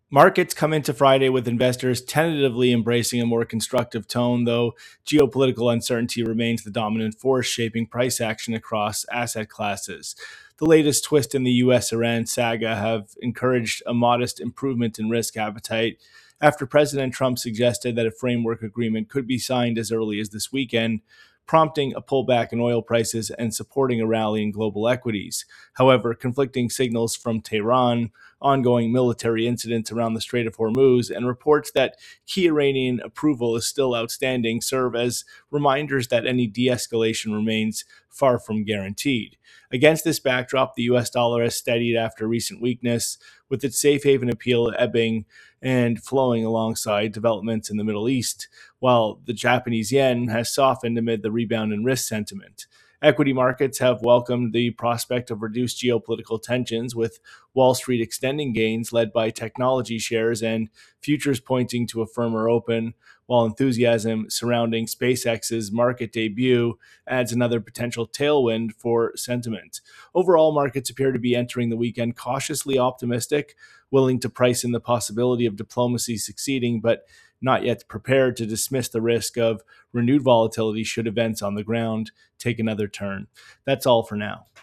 Markets come into Friday with investors tentatively embracing a more constructive tone, though geopolitical uncertainty remains the dominant force shaping price action across asset classes. The latest twist in the US Iran saga have encouraged a modest improvement in risk appetite after President Trump suggested that a framework agreement could be signed as early as this weekend, prompting a pullback in oil prices and supporting a rally in global equities. However, conflicting signals from Tehran, ongoing military incidents around the Strait of Hormuz, and reports that key Iranian approval is still outstanding serve as reminders that any de escalation remains far from guaranteed. Against this backdrop, the US dollar has steadied after recent weakness, with its safe haven appeal ebbing and flowing alongside developments in the Middle East, while the Japanese yen has softened amid the rebound in risk sentiment. Equity markets have welcomed the prospect of reduced geopolitical tensions, with Wall Street extending gains led by technology shares and futures pointing to a firmer open, while enthusiasm surrounding SpaceX's market debut adds another potential tailwind for sentiment. Overall, markets appear to be entering the weekend cautiously optimistic, willing to price in the possibility of diplomacy succeeding, but not yet prepared to dismiss the risk of renewed volatility should events on the ground take another turn. That's all for now.